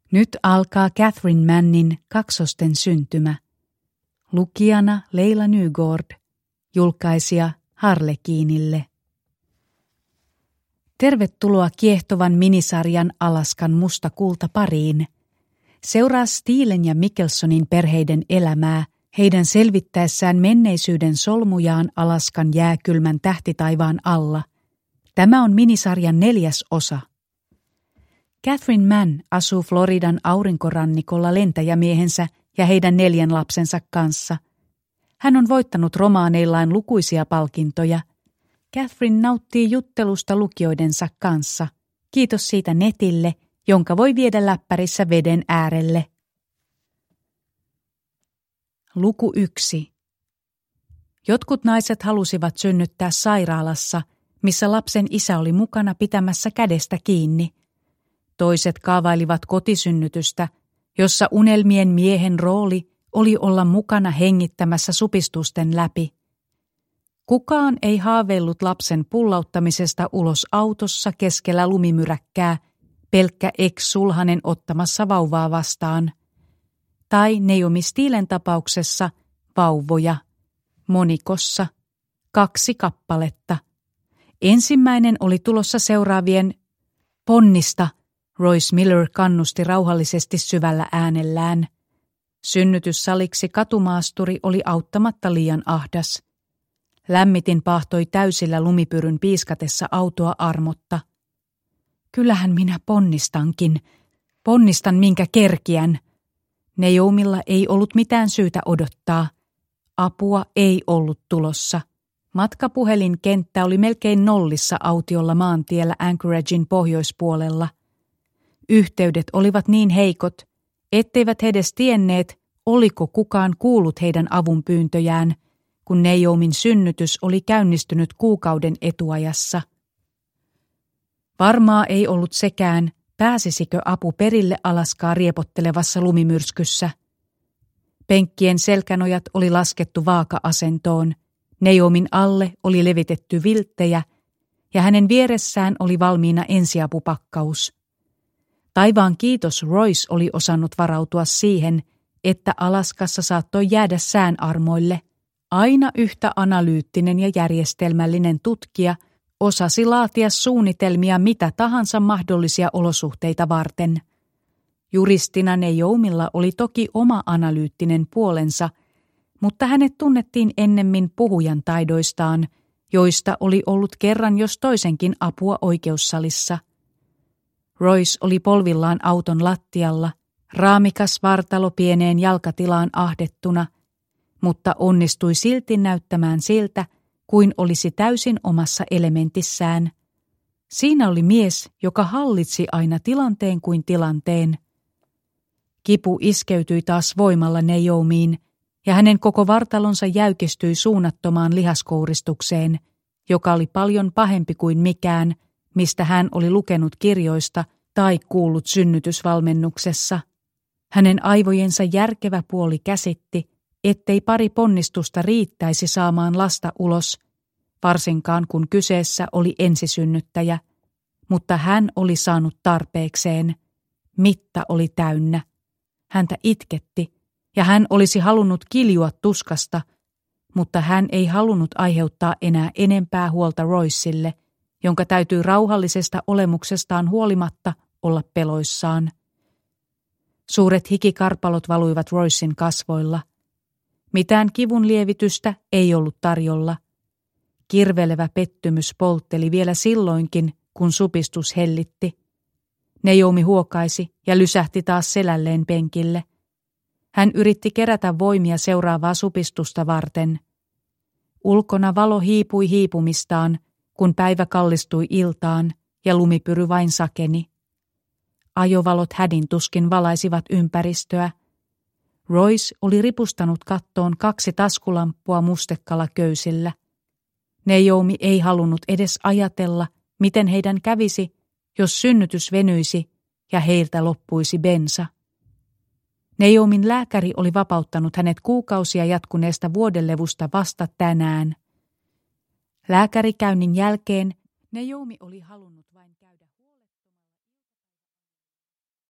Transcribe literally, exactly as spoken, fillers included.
Nyt alkaa Catherine Mannin kaksosten syntymä. Lukijana Leila Nygård, julkaisija Harlekiinille. Tervetuloa kiehtovan minisarjan Alaskan musta kulta pariin. Seuraa Steelen ja Mickelsonin perheiden elämää heidän selvittäessään menneisyyden solmujaan Alaskan jääkylmän tähtitaivaan alla. Tämä on minisarjan neljäs osa. Catherine Mann asuu Floridan aurinkorannikolla lentäjämiehensä ja heidän neljän lapsensa kanssa. Hän on voittanut romaaneillaan lukuisia palkintoja. Catherine nauttii juttelusta lukijoidensa kanssa. Kiitos siitä netille, jonka voi viedä läppärissä veden äärelle. Luku yksi. Jotkut naiset halusivat synnyttää sairaalassa, missä lapsen isä oli mukana pitämässä kädestä kiinni. Toiset kaavailivat kotisynnytystä, jossa unelmien miehen rooli oli olla mukana hengittämässä supistusten läpi. Kukaan ei haaveillut lapsen pullauttamisesta ulos autossa keskellä lumimyräkkää, pelkkä ex-sulhanen ottamassa vauvaa vastaan. Tai Naomi Steelen tapauksessa vauvoja, monikossa, kaksi kappaletta. Ensimmäinen oli tulossa seuraavien ponnista, Royce Miller kannusti rauhallisesti syvällä äänellään. Synnytyssaliksi katumaasturi oli auttamatta liian ahdas. Lämmitin paahtoi täysillä lumipyryn piiskatessa autoa armotta. Kyllähän minä ponnistankin. Ponnistan minkä kerkiän. Naomilla ei ollut mitään syytä odottaa. Apua ei ollut tulossa. Matkapuhelinkenttä oli melkein nollissa autiolla maantiellä Anchoragein pohjoispuolella. Yhteydet olivat niin heikot, etteivät he edes tienneet, oliko kukaan kuullut heidän avunpyyntöjään, kun Naomin synnytys oli käynnistynyt kuukauden etuajassa. Varmaa ei ollut sekään, pääsisikö apu perille Alaskaa riepottelevassa lumimyrskyssä. Penkkien selkänojat oli laskettu vaaka-asentoon, Naomin alle oli levitetty vilttejä ja hänen vieressään oli valmiina ensiapupakkaus. Taivaan kiitos Royce oli osannut varautua siihen, että Alaskassa saattoi jäädä sään armoille. Aina yhtä analyyttinen ja järjestelmällinen tutkija osasi laatia suunnitelmia mitä tahansa mahdollisia olosuhteita varten. Juristina Naomilla oli toki oma analyyttinen puolensa, mutta hänet tunnettiin ennemmin puhujan taidoistaan, joista oli ollut kerran jos toisenkin apua oikeussalissa. Royce oli polvillaan auton lattialla, raamikas vartalo pieneen jalkatilaan ahdettuna, mutta onnistui silti näyttämään siltä, kuin olisi täysin omassa elementissään. Siinä oli mies, joka hallitsi aina tilanteen kuin tilanteen. Kipu iskeytyi taas voimalla Naomiin, ja hänen koko vartalonsa jäykistyi suunnattomaan lihaskouristukseen, joka oli paljon pahempi kuin mikään, mistä hän oli lukenut kirjoista tai kuullut synnytysvalmennuksessa. Hänen aivojensa järkevä puoli käsitti, ettei pari ponnistusta riittäisi saamaan lasta ulos, varsinkaan kun kyseessä oli ensisynnyttäjä, mutta hän oli saanut tarpeekseen. Mitta oli täynnä. Häntä itketti, ja hän olisi halunnut kiljua tuskasta, mutta hän ei halunnut aiheuttaa enää enempää huolta Roycelle, jonka täytyy rauhallisesta olemuksestaan huolimatta olla peloissaan. Suuret hikikarpalot valuivat Roycen kasvoilla. Mitään kivun lievitystä ei ollut tarjolla. Kirvelevä pettymys poltteli vielä silloinkin, kun supistus hellitti. Naomi huokaisi ja lysähti taas selälleen penkille. Hän yritti kerätä voimia seuraavaa supistusta varten. Ulkona valo hiipui hiipumistaan, kun päivä kallistui iltaan ja lumipyry vain sakeni. Ajovalot hädin tuskin valaisivat ympäristöä. Royce oli ripustanut kattoon kaksi taskulamppua mustekalla köysillä. Naomi ei halunnut edes ajatella, miten heidän kävisi, jos synnytys venyisi ja heiltä loppuisi bensa. Naomin lääkäri oli vapauttanut hänet kuukausia jatkuneesta vuodelevusta vasta tänään. Lääkärikäynnin jälkeen Naomi oli halunnut vain käydä